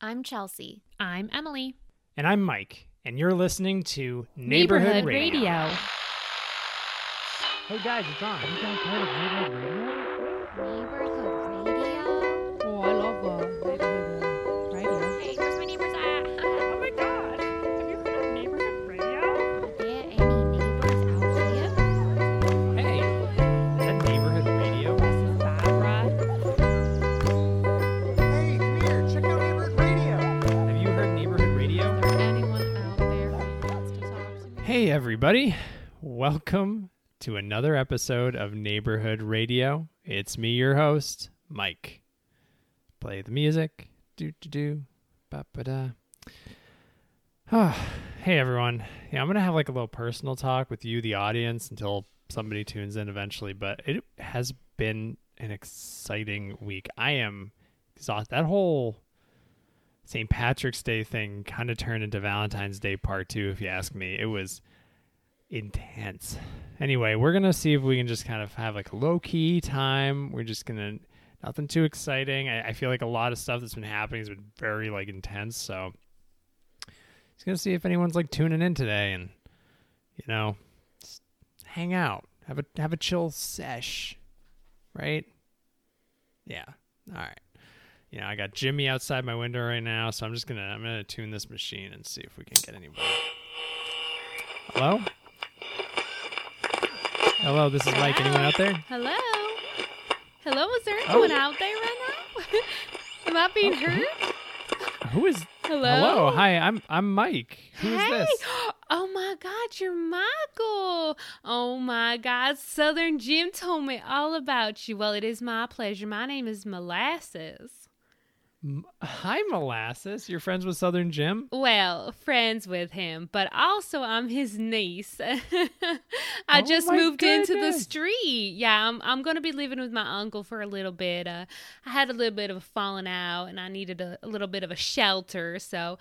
I'm Chelsea. I'm Emily. And I'm Mike, and you're listening to Neighborhood Radio. Radio. Hey guys, it's on. You guys heard of Neighborhood Radio? Neighborhood radio? Oh, I love neighborhood radio. Hey, where's my neighbors at? Oh my god. Have you heard of neighborhood radio? Are there any neighbors out here? Hey, is that Neighborhood Radio? This is Barbara. Hey, come here. Check out Neighborhood Radio. Have you heard Neighborhood Radio? Is there anyone out there who wants to talk to me? Hey everybody, welcome to another episode of Neighborhood Radio. It's me, your host, Mike. Play the music. Do-do-do. Ba-ba-da. Hey everyone. Yeah, I'm going to have like a little personal talk with you, the audience, until somebody tunes in eventually, but it has been an exciting week. I am exhausted. That whole St. Patrick's Day thing kind of turned into Valentine's Day part 2, if you ask me. It was intense. Anyway, we're going to see if we can just kind of have like a low-key time. We're just going to, nothing too exciting. I feel like a lot of stuff that's been happening has been very like intense, so just going to see if anyone's like tuning in today and, you know, just hang out, have a chill sesh, right? Yeah. All right. You know, I got Jimmy outside my window right now, so I'm gonna tune this machine and see if we can get anybody. Hello? Hello, this is Mike. Anyone out there? Hello? Hello, is there anyone out there right now? Am I being heard? Who is? Hello? Hello. Hi, I'm Mike. Who is Hey! this? Oh my God, you're Michael. Oh my God, Southern Jim told me all about you. Well, it is my pleasure. My name is Molasses. Hi, Molasses. You're friends with Southern Jim? Well, friends with him, but also I'm his niece. I Oh just my moved into the goodness. street. Yeah, I'm going to be living with my uncle for a little bit. I had a little bit of a falling out, and I needed a little bit of a shelter. So,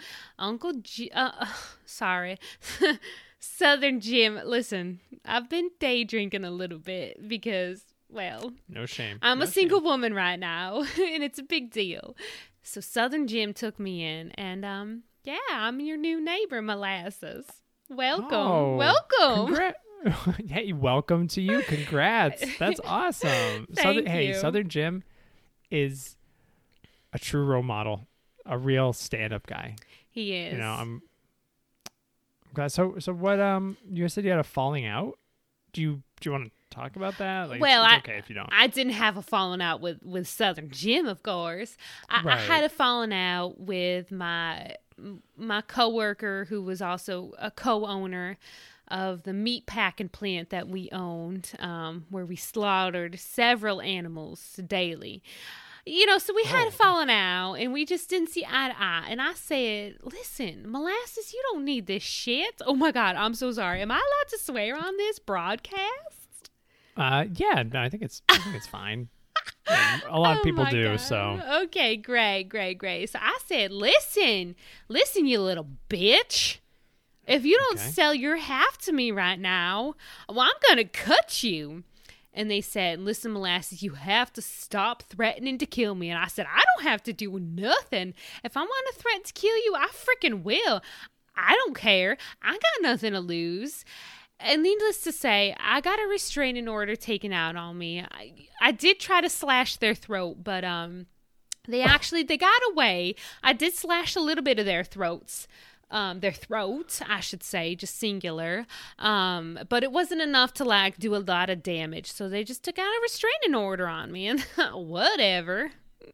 sorry, Southern Jim. Listen, I've been day drinking a little bit because, well, No shame. I'm No a single shame. woman right now, and it's a big deal. So Southern Jim took me in, and yeah, I'm your new neighbor, Molasses. Welcome, Oh, welcome. Hey, welcome to you. Congrats. That's awesome. Thank Hey, you. Southern Jim is a true role model, a real stand-up guy. He is. You know, I'm glad. So what? You said you had a falling out. Do you want to talk about that? Like, Well, it's okay if you don't. I didn't have a falling out with Southern Jim, of course. I Right. had a falling out with my coworker, who was also a co-owner of the meat packing plant that we owned, where we slaughtered several animals daily. You know, so we had a falling out, and we just didn't see eye to eye. And I said, listen, Molasses, you don't need this shit. Oh, my God, I'm so sorry. Am I allowed to swear on this broadcast? Yeah, no, I think it's fine. Yeah, a lot of Oh people my do. God. So Okay, great. So I said, listen, you little bitch. If you don't Okay. sell your half to me right now, well, I'm going to cut you. And they said, listen, Molasses, you have to stop threatening to kill me. And I said, I don't have to do nothing. If I want to threaten to kill you, I freaking will. I don't care. I got nothing to lose. And needless to say, I got a restraining order taken out on me. I did try to slash their throat, but they got away. I did slash a little bit of their throats. Their throat, I should say, just singular. But it wasn't enough to like do a lot of damage. So they just took out a restraining order on me, and whatever.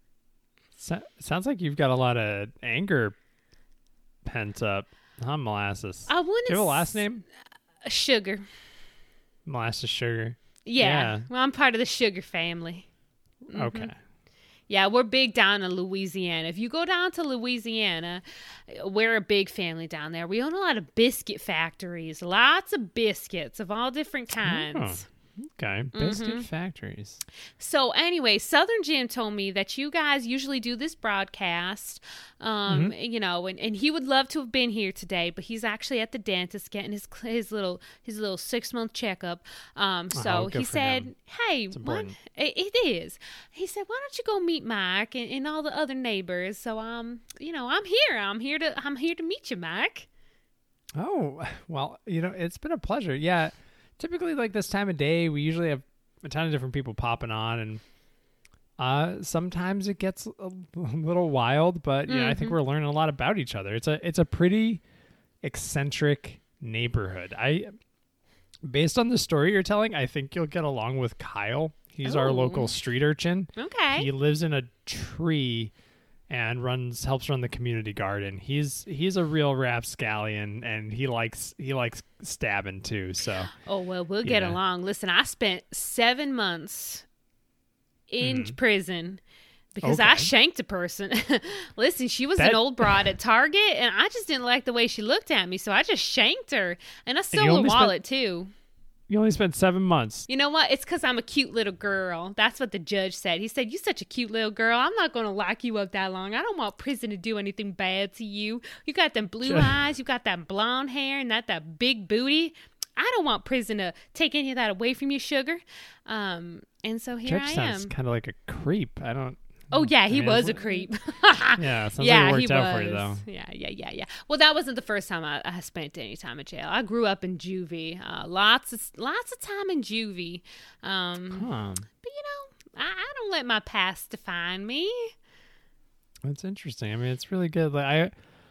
sounds like you've got a lot of anger pent up, huh, Molasses? I wouldn't. Do you have a last name? Sugar. Molasses Sugar. Yeah. Yeah. Well, I'm part of the Sugar family. Okay. Yeah, we're big down in Louisiana. If you go down to Louisiana, we're a big family down there. We own a lot of biscuit factories, lots of biscuits of all different kinds. Okay, biscuit factories. So anyway, Southern Jim told me that you guys usually do this broadcast, you know, and he would love to have been here today, but he's actually at the dentist getting his little 6-month checkup. So good he for said, him. "Hey, It's why, important. it is." He said, "Why don't you go meet Mike and all the other neighbors?" So you know, I'm here. I'm here to meet you, Mike. Oh, well, you know, it's been a pleasure. Yeah, typically like this time of day, we usually have a ton of different people popping on, and sometimes it gets a little wild, but yeah, I think we're learning a lot about each other. It's a pretty eccentric neighborhood. Based on the story you're telling, I think you'll get along with Kyle. He's our Oh. local street urchin. Okay. He lives in a tree and helps run the community garden. He's a real rapscallion, and he likes stabbing too. So Oh, well, we'll get Yeah. along. Listen, I spent 7 months in prison because I Okay. shanked a person. Listen, she was That- an old broad at Target, and I just didn't like the way she looked at me, so I just shanked her. And I you stole her only spent- wallet, too. you only spent 7 months. You know what? It's because I'm a cute little girl. That's what the judge said. He said, "You're such a cute little girl. I'm not going to lock you up that long. I don't want prison to do anything bad to you. You got them blue Sure. eyes. You got that blonde hair and that big booty. I don't want prison to take any of that away from you, sugar." And so here Judge I sounds am. kind of like a creep. I don't. Oh, yeah, he I mean, was a it's- creep. Yeah, sounds Yeah, like it he worked out for you though. was. Yeah. Well, that wasn't the first time I spent any time in jail. I grew up in juvie. Lots of time in juvie. Huh. But you know, I don't let my past define me. That's interesting. I mean, it's really good. Like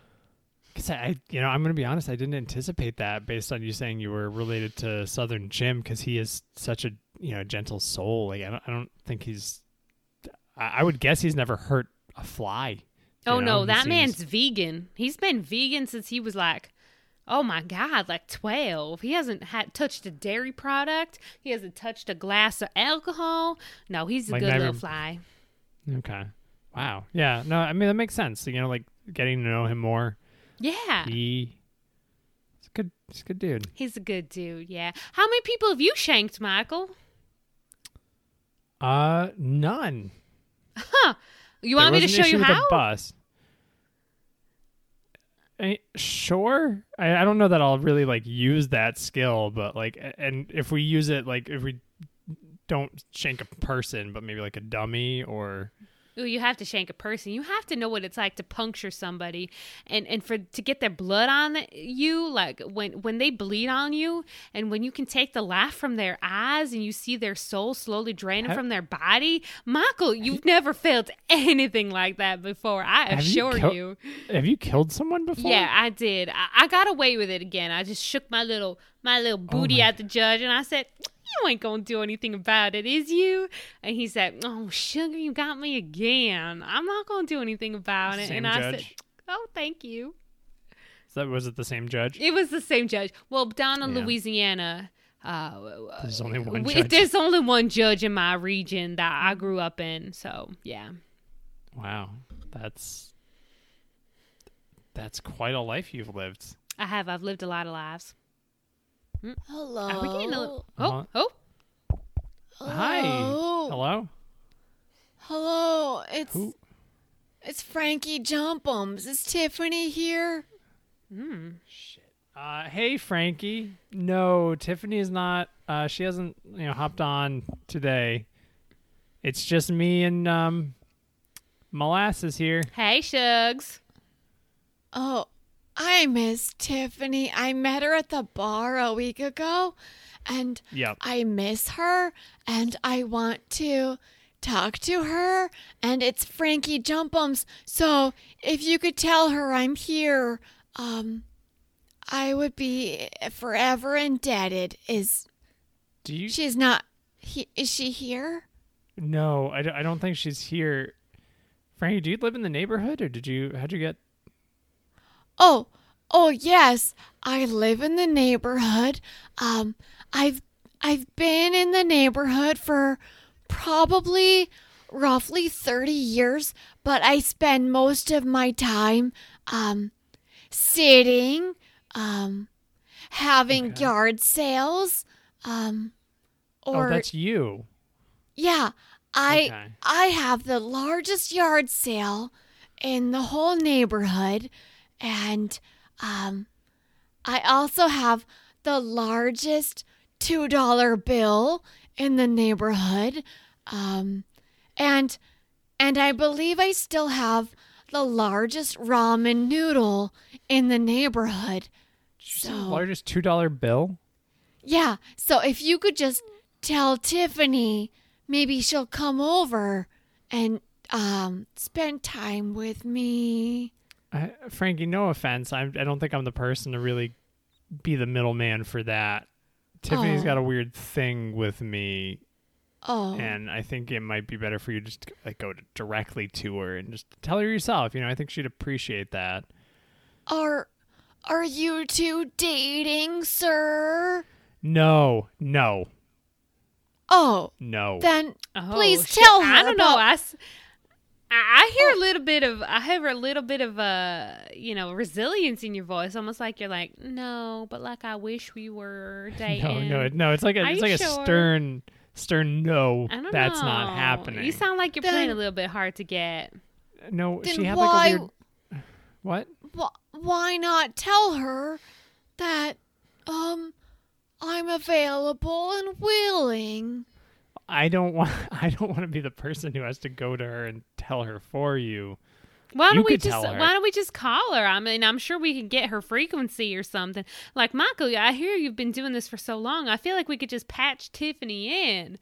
I'm going to be honest. I didn't anticipate that based on you saying you were related to Southern Jim, because he is such a gentle soul. Like I don't think he's. I would guess he's never hurt a fly. Oh You know, no, he that seems- man's vegan. He's been vegan since he was like, oh my God, like 12. He hasn't touched a dairy product. He hasn't touched a glass of alcohol. No, he's a Like good never- little fly. Okay. Wow. Yeah. No, I mean that makes sense. Like getting to know him more. Yeah. He's a good dude. He's a good dude, yeah. How many people have you shanked, Michael? None. You want me to There was show an issue you with how? a bus. Sure. I don't know that I'll really like use that skill, but like, and if we use it, like if we don't shank a person, but maybe like a dummy or. Ooh, you have to shank a person. You have to know what it's like to puncture somebody, and to get their blood on you, like when they bleed on you, and when you can take the laugh from their eyes and you see their soul slowly draining from their body. Michael, you've never felt anything like that before. I assure you. Have you killed someone before? Yeah, I did. I got away with it again. I just shook my little booty at the judge, and I said, "You ain't gonna do anything about it, is you?" And he said, "Oh, sugar, you got me again. I'm not gonna do anything about it." Same and I judge? said, "Oh, thank you." Was it the same judge? It was the same judge. Well, down in Yeah. Louisiana, There's only one judge. there's only one judge in my region that I grew up in. So yeah. Wow, that's quite a life you've lived. I've lived a lot of lives. Hello. Are we getting a little? Oh, Uh-huh. oh. Hi. Hello. Hello. Hello. Who? It's Frankie Jumpums. Is Tiffany here? Hey, Frankie. No, Tiffany is not. She hasn't, hopped on today. It's just me and Molasses here. Hey, Shugs. Oh, I miss Tiffany. I met her at the bar a week ago, and Yep. I miss her, and I want to talk to her, and it's Frankie Jumpums. So if you could tell her I'm here, I would be forever indebted. Do you? She's not? Is she here? No, I don't think she's here. Frankie, do you live in the neighborhood, or how'd you get? Oh yes, I live in the neighborhood. I've been in the neighborhood for probably roughly 30 years, but I spend most of my time sitting, having Okay. yard sales, Or that's you. yeah, Okay. I have the largest yard sale in the whole neighborhood, and I also have the largest $2 bill in the neighborhood, and I believe I still have the largest ramen noodle in the neighborhood. So Largest $2 bill? yeah, so if you could just tell Tiffany, maybe she'll come over and spend time with me. Frankie, no offense. I don't think I'm the person to really be the middleman for that. Tiffany's got a weird thing with me, Oh, and I think it might be better for you just to go directly to her and just tell her yourself. I think she'd appreciate that. are you two dating, sir? No. Oh, No. then Oh, please shit. tell her. I don't know. about- I hear a little bit of resilience in your voice, almost like you're like, no, but like I wish we were dating. No. It's like Are a you stern no. I don't That's know. not happening. You sound like you're Then- playing a little bit hard to get. No, Then she had why, like a weird. What? why not tell her that I'm available and willing? I don't want to be the person who has to go to her and tell her for you. Why You don't we could just tell her. Why don't we just call her? I mean, I'm sure we can get her frequency or something. Like Michael, I hear you've been doing this for so long. I feel like we could just patch Tiffany in.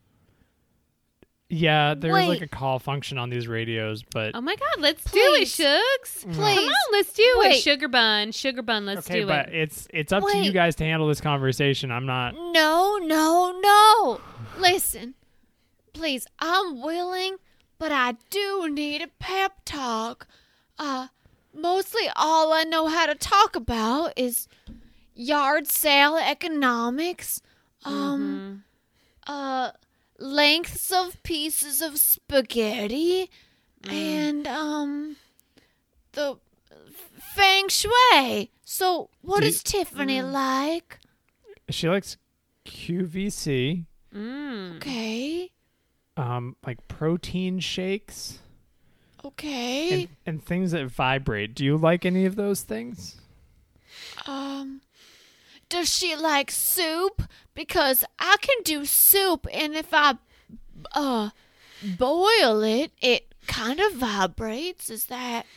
Yeah, there's Wait. like a call function on these radios, but Oh my God, let's Please. do it, Shugs. Please. Come on, let's do it, Wait. Sugar Bun. Sugar Bun, let's okay, do but it. it's up to you Wait. guys to handle this conversation. I'm not. No. Listen, please, I'm willing, but I do need a pep talk. Mostly all I know how to talk about is yard sale economics, lengths of pieces of spaghetti, and the feng shui. So, what Do- does Tiffany like? She likes QVC, Okay. like protein shakes Okay. and things that vibrate. Do you like any of those things? Does she like soup? Because I can do soup, and if I boil it, it kind of vibrates. Is that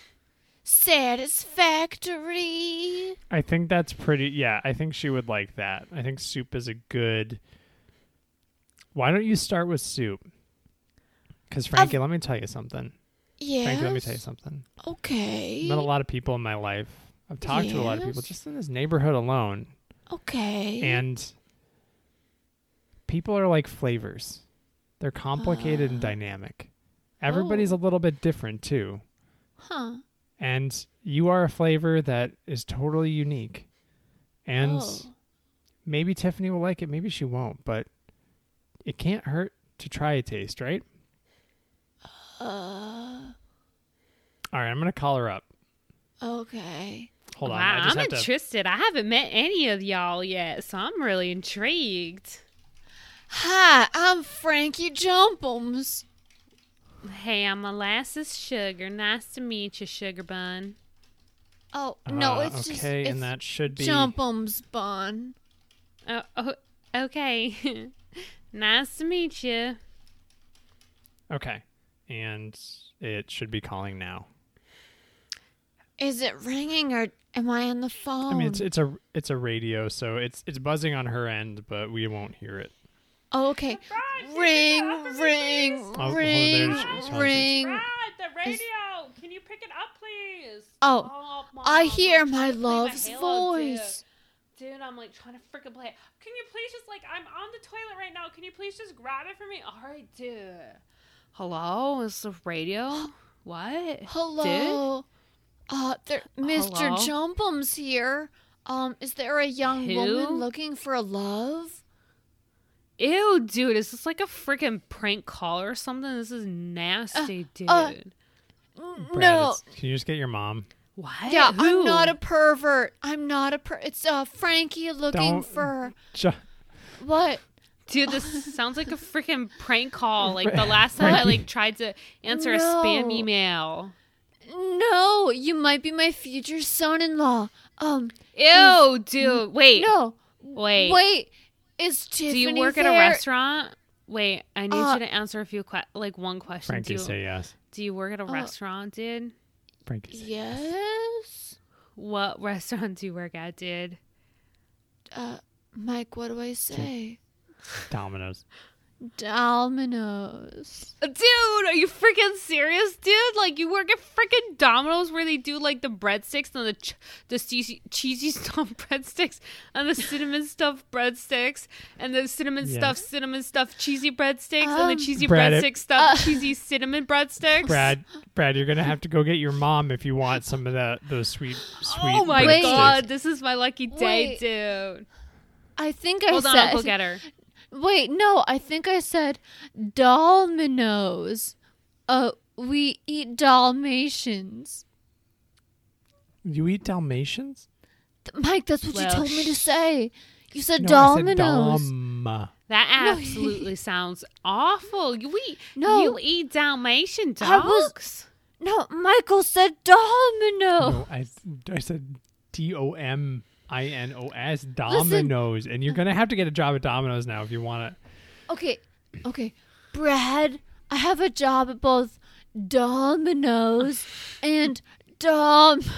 satisfactory? I think that's pretty. Yeah, I think she would like that. I think soup is a good. Why don't you start with soup? Because Frankie, let me tell you something. Yes. Frankie, let me tell you something. Okay. I've met a lot of people in my life. I've talked to a lot of people Yes. just in this neighborhood alone, Okay. and people are like flavors. They're complicated and dynamic. Everybody's a little bit different too. Huh. And you are a flavor that is totally unique. And Oh. maybe Tiffany will like it, maybe she won't, but it can't hurt to try a taste, right? All right, I'm going to call her up. Okay. Hold on. Wow, I just I'm have to. interested. I haven't met any of y'all yet, so I'm really intrigued. Hi, I'm Frankie Jumpums. Hey, I'm Molasses Sugar. Nice to meet you, Sugar Bun. Oh, no, it's just okay, it's and that should be. Jumpums Bun. Oh, okay. Nice to meet you. Okay. And it should be calling now. Is it ringing or am I on the phone? I mean, it's a radio, so it's buzzing on her end, but we won't hear it. Oh, okay. Ring, ring, hold on, ring, there's- ring. the radio. Can you pick it up, please? Oh, Mom, I I'm hear trying my to play love's Halo, voice. Dude, I'm like trying to freaking play it. Can you please just I'm on the toilet right now. Can you please just grab it for me? All right, dude. Hello, is the radio? What? Hello. Mr. Hello? Jumpums here. Is there a young Who? woman looking for love? Ew, dude, is this like a freaking prank call or something? This is nasty, dude. Brad, No. can you just get your mom? What? Yeah, Who? I'm not a pervert. I'm not a It's Frankie looking Don't- for Ju- what? Dude, this sounds like a freaking prank call. Like the last time I like tried to answer a spam No. email. No, you might be my future son-in-law. Ew, dude. Wait. No. Wait. Is Tiffany Do you work there? at a restaurant? Wait, I need you to answer a few one question. Frankie, say yes. Do you work at a restaurant, dude? Frankie, say Yes. What restaurant do you work at, dude? Mike, what do I say? Domino's. Domino's. Dude, are you freaking serious, dude? Like, you work at freaking Domino's where they do, like, the breadsticks and the cheesy stuffed breadsticks and the cinnamon stuffed breadsticks and the cinnamon stuffed cheesy breadsticks and the cheesy Brad, breadstick stuffed cheesy cinnamon breadsticks? Brad, you're gonna have to go get your mom if you want some of those sweet. Oh my Wait. god, this is my lucky day, Wait. dude. I think I Hold said. on, I'll go get her. Wait, no, I think I said Domino's. We eat Dalmatians. You eat Dalmatians? Mike, that's what you Well, told me to say. You said No, I said Domino's. That absolutely sounds awful. You eat Dalmatian I was- dogs? No, Michael said Domino. No, I said Dominos, Domino's, and you're gonna have to get a job at Domino's now if you want it. Okay, Brad, I have a job at both Domino's and Domino.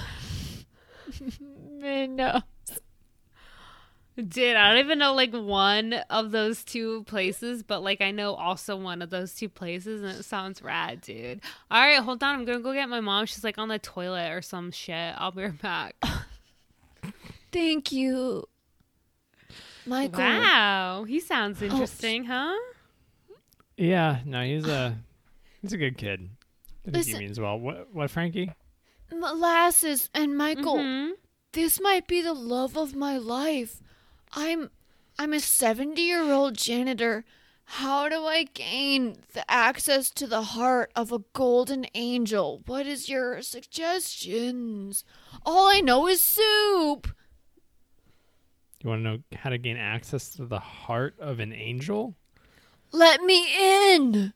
Dude, I don't even know like one of those two places, but like I know also one of those two places, and it sounds rad, dude. All right, hold on. I'm gonna go get my mom. She's like on the toilet or some shit. I'll be right back. Thank you, Michael. Wow, he sounds interesting, huh? Yeah, no, he's a good kid. I think Listen- he means well. What, Frankie? Molasses and Michael. Mhm. This might be the love of my life. I'm a 70-year-old janitor. How do I gain the access to the heart of a golden angel? What is your suggestions? All I know is soup. You want to know how to gain access to the heart of an angel? Let me in.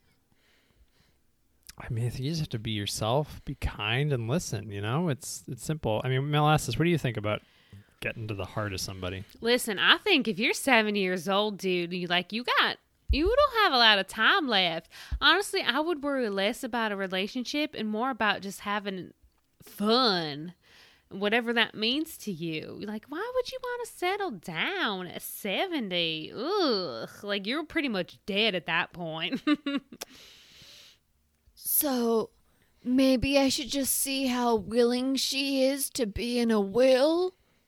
I mean, I think you just have to be yourself, be kind, and listen. You know, it's simple. I mean, Molasses, what do you think about getting to the heart of somebody? Listen, I think if you're 70 years old, dude, you don't have a lot of time left. Honestly, I would worry less about a relationship and more about just having fun, whatever that means to you. Like, why would you want to settle down at 70? Ugh, like you're pretty much dead at that point. So, maybe I should just see how willing she is to be in a will?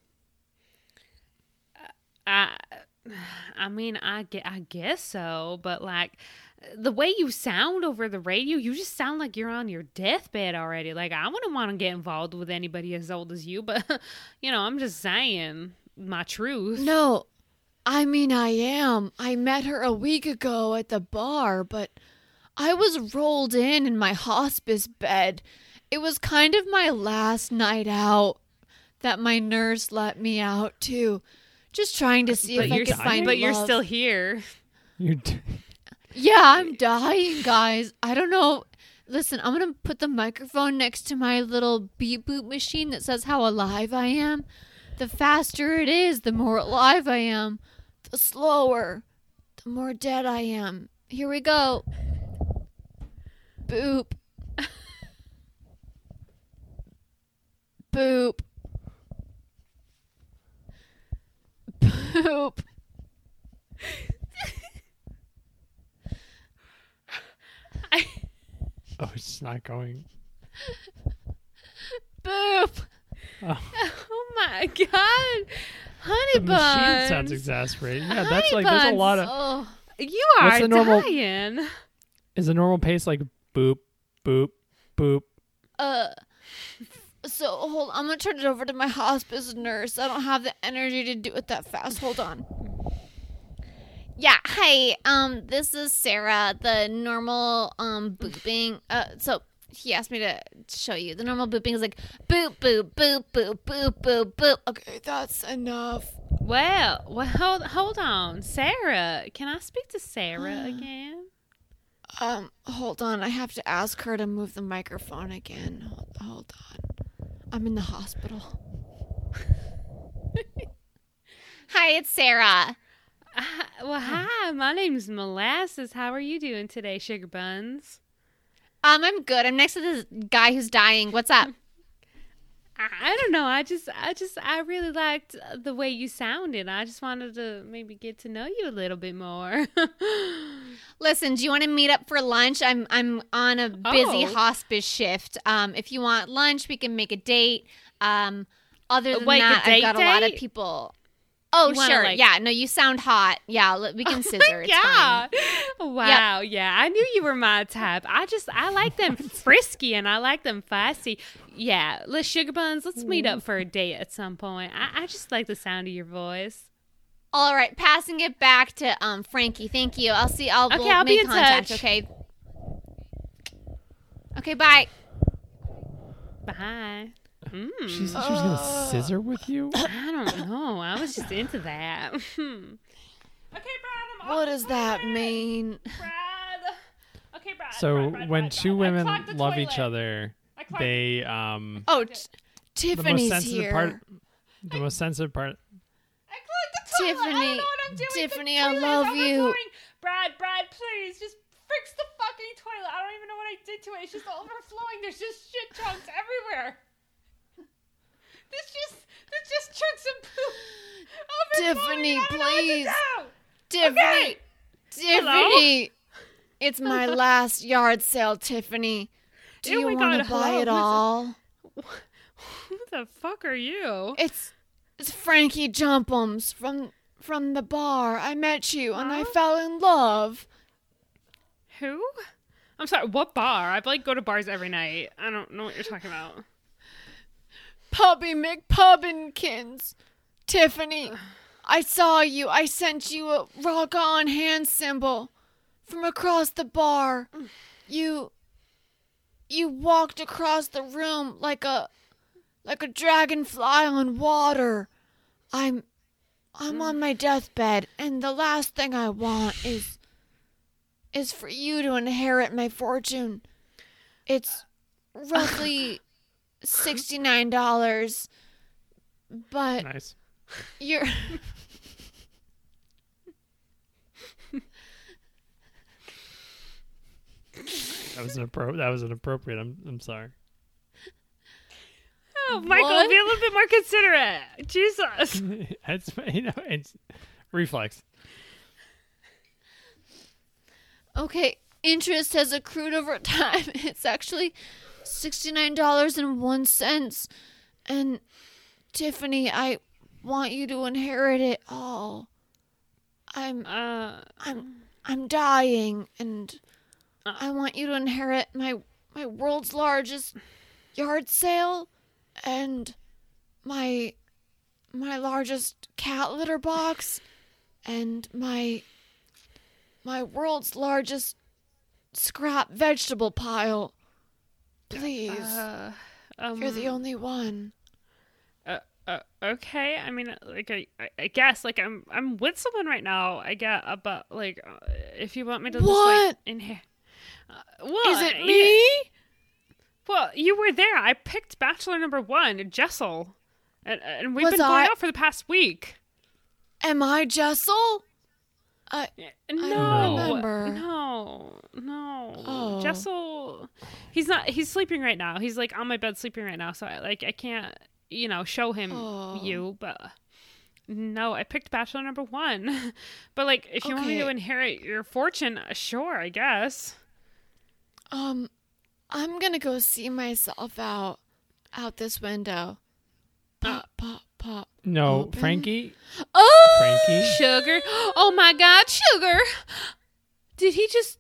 I mean, I guess so, but like the way you sound over the radio, you just sound like you're on your deathbed already. Like, I wouldn't want to get involved with anybody as old as you, but I'm just saying my truth. No, I mean I am. I met her a week ago at the bar, but I was rolled in my hospice bed. It was kind of my last night out that my nurse let me out to. Just trying to see if I could find But you're love. still here. Yeah, I'm dying, guys. I don't know. Listen, I'm going to put the microphone next to my little beep boop machine that says how alive I am. The faster it is, the more alive I am. The slower, the more dead I am. Here we go. Boop. Boop. Boop. Oh, it's not going. Boop. Oh my god, honey The buns! machine sounds exasperating. Yeah, that's Honey like there's a buns. lot of. Oh. You What's are the normal- dying. Is the normal pace like boop, boop, boop? So hold on, I'm gonna turn it over to my hospice nurse. I don't have the energy to do it that fast. Hold on. Yeah, hi. This is Sarah. The normal booping. So he asked me to show you. The normal booping is like boop boop boop boop boop boop boop. Okay, that's enough. hold on. Sarah, can I speak to Sarah again? Hold on. I have to ask her to move the microphone again. Hold on. I'm in the hospital. Hi, it's Sarah. Hi, my name's Molasses. How are you doing today, Sugar Buns? I'm good. I'm next to this guy who's dying. What's up? I don't know. I really liked the way you sounded. I just wanted to maybe get to know you a little bit more. Listen, do you want to meet up for lunch? I'm on a busy Oh. hospice shift. If you want lunch, we can make a date. Other than Like a that, I've date got a lot of date? people. Oh, You wanna, sure. like- Yeah. No, you sound hot. Yeah, we can scissor. It's yeah. fine. Wow. Yeah. I knew you were my type. I like them frisky and I like them feisty. Yeah. Let's Sugar Buns. Let's meet up for a date at some point. I just like the sound of your voice. All right, passing it back to Frankie. Thank you. I'll Okay, we'll I'll be make in contact. touch. Okay. Okay. Bye. Bye. She said she was gonna scissor with you. I don't know. I was just into that. Okay, Brad. I'm What does that mean? Brad. Okay, Brad. So when two women love each other, they Oh, the most Tiffany's sensitive here. part. The most sensitive part. I clogged the toilet. I don't Tiffany, know what I'm doing. Tiffany, The I toilet is love you. overflowing. Brad, please, just fix the fucking toilet. I don't even know what I did to it. It's just overflowing. There's just shit chunks everywhere. There's just chunks of poop. Tiffany, overflowing. I don't know what to please. do. Tiffany, Hello? Tiffany, it's my last yard sale, Tiffany. Do Oh you my want to God, buy hello, it who's- all? Who the fuck are you? It's Frankie Jumpums from the bar. I met you and I Huh? fell in love. Who? I'm sorry, what bar? I go to bars every night. I don't know what you're talking about. Pubby McPubbinkins. Tiffany, I saw you. I sent you a rock on hand symbol from across the bar. You walked across the room like a dragonfly on water. I'm on my deathbed, and the last thing I want is for you to inherit my fortune. It's roughly $69, but Nice. you're That was inappropriate. I'm sorry. Oh, Michael, What? be a little bit more considerate. Jesus. It's reflex. okay. Interest has accrued over time. It's actually $69.01. And Tiffany, I want you to inherit it all. I'm dying, and I want you to inherit my world's largest yard sale and my largest cat litter box and my world's largest scrap vegetable pile. Please, you're the only one. Okay. I mean, like, I guess, like, I'm with someone right now. I get, but like, if you want me to just, What? like, in here. Well, Is it me? Well, you were there. I picked Bachelor number 1, Jessel, and we've Was been going I- out for the past week. Am I Jessel? No, remember. no. Oh. Jessel, he's sleeping right now. He's like on my bed sleeping right now. So I can't, show him Oh. you, but no, I picked Bachelor number 1. But like, if you want me to Okay. inherit your fortune, sure, I guess. I'm gonna go see myself out this window. Pop, pop, pop. No, Open. Frankie. Oh, Frankie. Sugar, oh my God, Sugar! Did he just?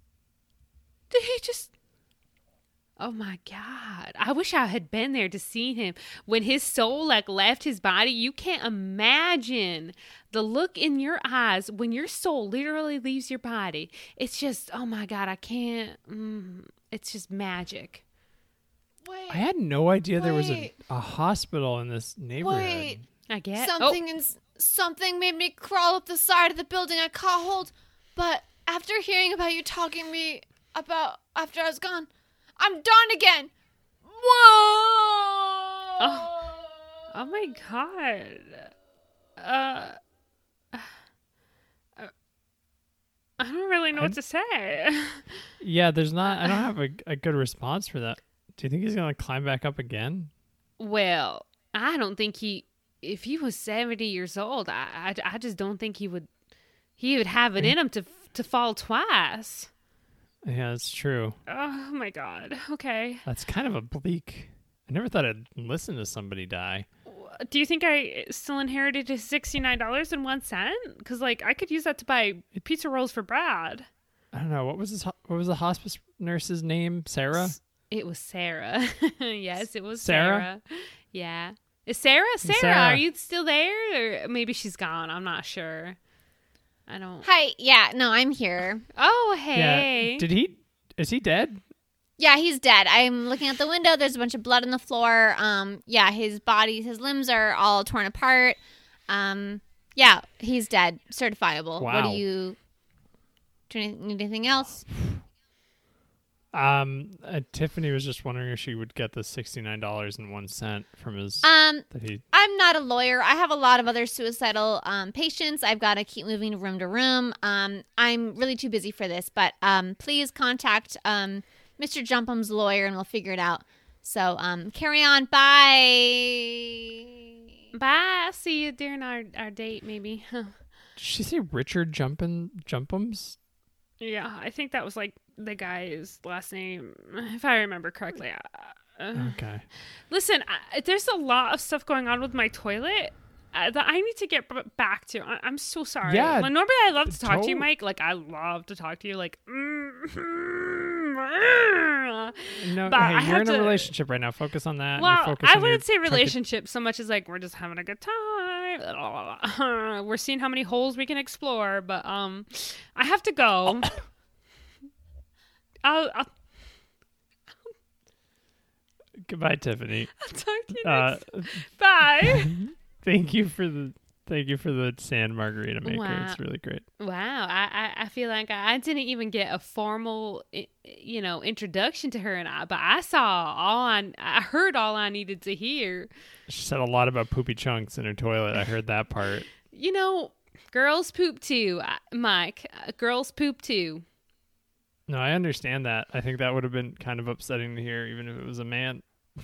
Oh my God. I wish I had been there to see him. When his soul left his body, you can't imagine the look in your eyes when your soul literally leaves your body. It's just, oh my God, I can't. It's just magic. Wait. I had no idea there was Wait. a hospital in this neighborhood. Wait. I get Something made me crawl up the side of the building. I caught hold, but after hearing about you talking to me about after I was gone, I'm done again. Whoa! Oh my god. I don't really know what to say. Yeah, I don't have a good response for that. Do you think he's going to climb back up again? Well, I don't think if he was 70 years old, I just don't think he would have it in him to fall twice. Yeah, that's true. Oh my god. Okay. That's kind of a bleak. I never thought I'd listen to somebody die. Do you think I still inherited his $69.01? Because I could use that to buy pizza rolls for Brad. I don't know. What was the hospice nurse's name? Sarah? It was Sarah. Yes, it was Sarah? Sarah. Yeah. Is Sarah? Sarah, are you still there? Or maybe she's gone. I'm not sure. I don't. Hi. Yeah. No, I'm here. Oh, hey. Yeah. Is he dead? Yeah, he's dead. I'm looking out the window. There's a bunch of blood on the floor. Yeah, his limbs are all torn apart. Yeah, he's dead. Certifiable. Wow. What do you need anything else? Tiffany was just wondering if she would get the $69.01 from his. I'm not a lawyer. I have a lot of other suicidal patients. I've got to keep moving room to room. I'm really too busy for this, but please contact Mr. Jumpum's lawyer and we'll figure it out. So carry on. Bye. Bye. See you during our date, maybe. Did she say Richard Jumpums? Yeah, I think that was the guy's last name, if I remember correctly. Okay. Listen, there's a lot of stuff going on with my toilet that I need to get back to. I'm so sorry. Yeah. Normally I love to talk to you, Mike. I love to talk to you. No, But I hey, you're have in a to- relationship right now. Focus on that. Well, You're focused I on your wouldn't say target- relationship so much as we're just having a good time. We're seeing how many holes we can explore, but I have to go. I'll Goodbye, Tiffany. talk to you next. Uh, Bye. thank you for the sand margarita maker. Wow. It's really great. Wow, I feel like I didn't even get a formal, introduction to her, but I heard all I needed to hear. She said a lot about poopy chunks in her toilet. I heard that part. Girls poop too, Mike. Girls poop too. No, I understand that. I think that would have been kind of upsetting to hear, even if it was a man.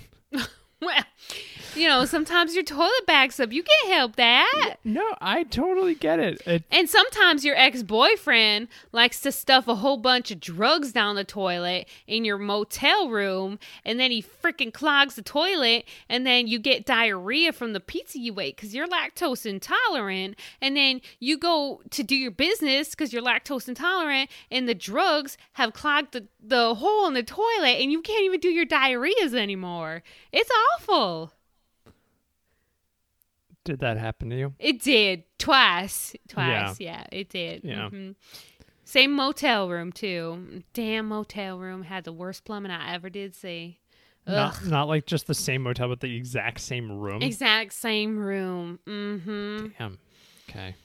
Well, sometimes your toilet backs up. You can't help that. No, I totally get it. And sometimes your ex-boyfriend likes to stuff a whole bunch of drugs down the toilet in your motel room, and then he freaking clogs the toilet, and then you get diarrhea from the pizza you ate because you're lactose intolerant, and then you go to do your business because you're lactose intolerant, and the drugs have clogged the hole in the toilet, and you can't even do your diarrheas anymore. It's awful. Did that happen to you? It did twice. Yeah, it did. Yeah. Same motel room too. Damn motel room had the worst plumbing I ever did see. Ugh. Not like just the same motel, but the exact same room. Exact same room. Mm-hmm. Damn. Okay.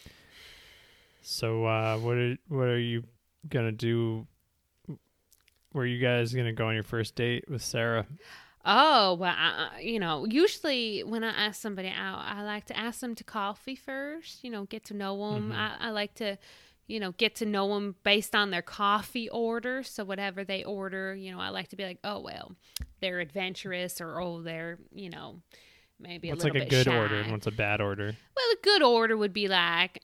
So what are you gonna do? Were you guys gonna go on your first date with Sarah? Oh, well, usually when I ask somebody out, I like to ask them to coffee first, get to know them. I like to, get to know them based on their coffee order. So whatever they order, I like to be like, oh, well, they're adventurous or, oh, they're, maybe What's a little like a bit good shy. order and what's a bad order? Well, a good order would be like,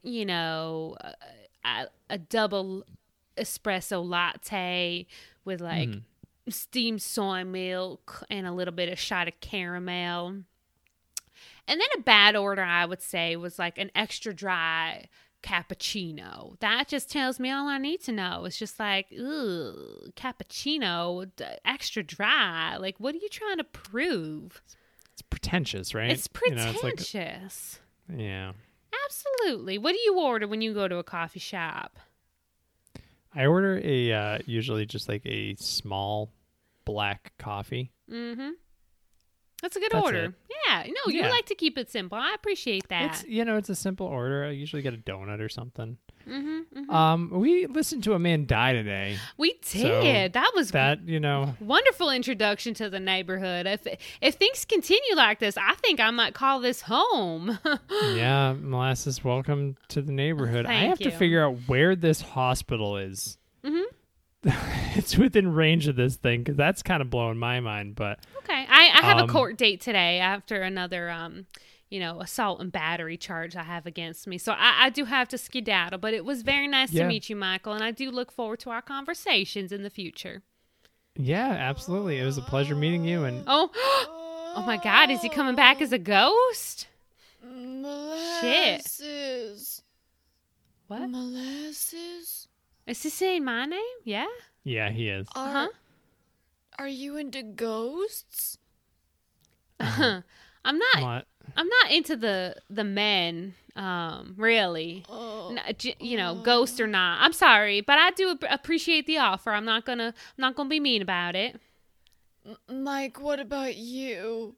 a double espresso latte with like steamed soy milk and a little bit of shot of caramel. And then a bad order, I would say, was like an extra dry cappuccino. That just tells me all I need to know. It's just like, ooh, cappuccino, extra dry. Like, what are you trying to prove? It's pretentious, right? It's pretentious. Yeah. Absolutely. What do you order when you go to a coffee shop? I order usually just like a small black coffee. Mm-hmm. That's a good That's order. it. Yeah. No, you Yeah. like to keep it simple. I appreciate that. It's a simple order. I usually get a donut or something. Mm-hmm. We listened to a man die today. We So did. That was That, wonderful introduction to the neighborhood. If things continue like this, I think I might call this home. yeah, Molasses, welcome to the neighborhood. I Thank have to you. figure out where this hospital is. Mhm. It's within range of this thing because that's kind of blowing my mind. But Okay. I have a Um, court date today after another assault and battery charge I have against me. So I do have to skedaddle, but it was very nice Yeah. to meet you, Michael, and I do look forward to our conversations in the future. yeah, absolutely, it was a pleasure meeting you. And Oh my God, is he coming back as a ghost? Molasses. What? Molasses? Is he saying my name? Yeah? yeah, he is. Uh-huh. Are you into ghosts? I'm not What? I'm not into the men, really. Ghost or not. I'm sorry, but I do appreciate the offer. I'm not gonna be mean about it. Mike, what about you?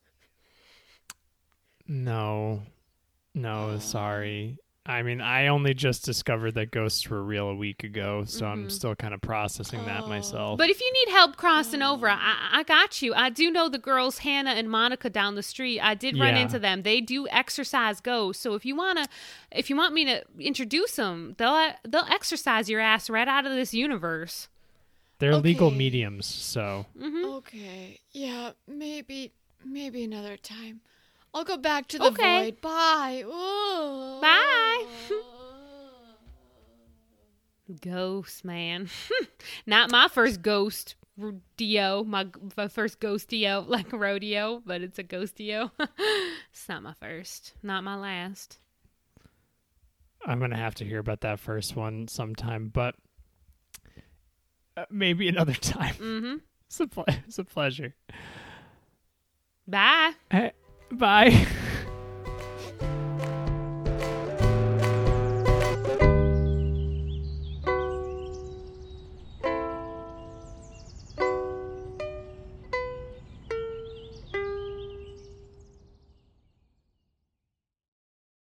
No, sorry. I mean, I only just discovered that ghosts were real a week ago, so I'm still kind of processing that myself. But if you need help crossing over, I got you. I do know the girls Hannah and Monica down the street. I did run Yeah. into them. They do exercise ghosts. So if you want me to introduce them, they'll exercise your ass right out of this universe. They're legal Okay. mediums, so Okay. Yeah, maybe another time. I'll go back to the Okay. void. Bye. Ooh. Bye. Ghost, man. Not my first ghost rodeo. My first ghostio, like rodeo, but it's a ghostio. It's not my first. Not my last. I'm gonna have to hear about that first one sometime, but maybe another time. Mm-hmm. It's a pleasure. Bye. Hey, bye.